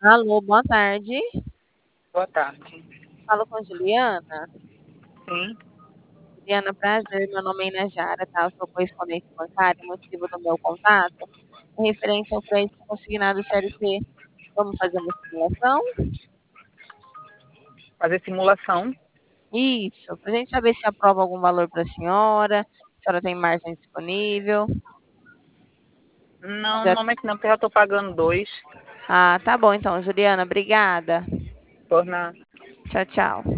Alô, boa tarde. Boa tarde. Falo com Juliana. Sim, Juliana, prazer. Meu nome é Inajara, tá? Eu sou correspondente bancária. O motivo do meu contato é referente ao crédito consignado CLT. Vamos fazer uma simulação? fazer simulação. Isso, para a gente saber se aprova algum valor para a senhora tem margem disponível. Não, no Já- momento não, porque eu já estou pagando dois. Ah, tá bom então, Juliana, obrigada. Por na Tchau, tchau.